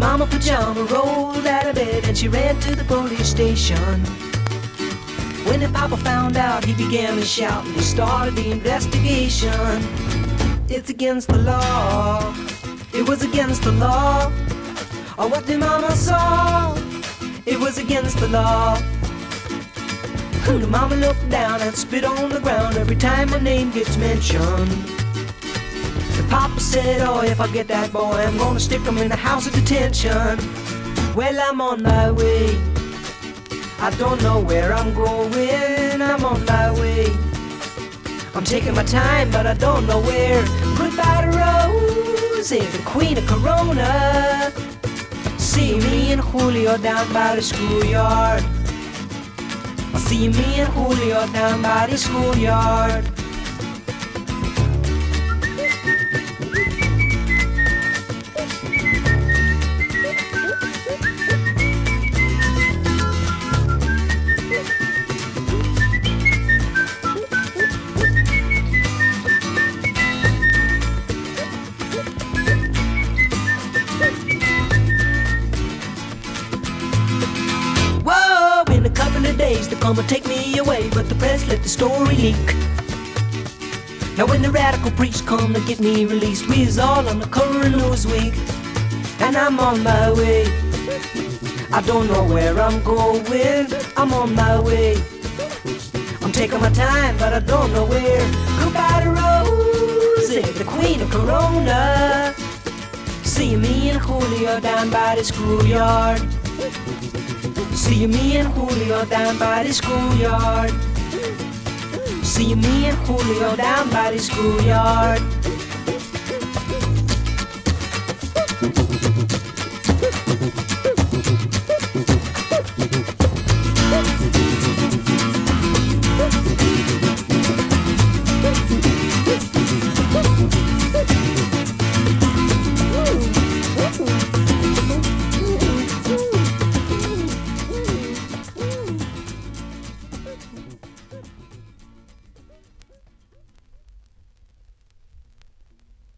mama pajama rolled out of bed and she ran to the police station. When the papa found out, he began to shout and he started the investigation. It's against the law. It was against the law. Oh, what the mama saw. It was against the law. The mama looked down and spit on the ground every time my name gets mentioned. The papa said, oh, if I get that boy, I'm gonna stick him in the house of detention. Well, I'm on my way. I don't know where I'm going. I'm on my way. I'm taking my time, but I don't know where. Goodbye to Rose, the queen of Corona. See me and Julio down by the schoolyard. I see me and Julio down by the schoolyard. They're gonna take me away, but the press let the story leak. Now when the radical preach come to get me released, we is all on the cover of Newsweek. And I'm on my way. I don't know where I'm going. I'm on my way. I'm taking my time, but I don't know where. Goodbye to Rosie, the queen of Corona. See me and Julio down by the schoolyard. See me and Julio down by the schoolyard. See me and Julio down by the schoolyard.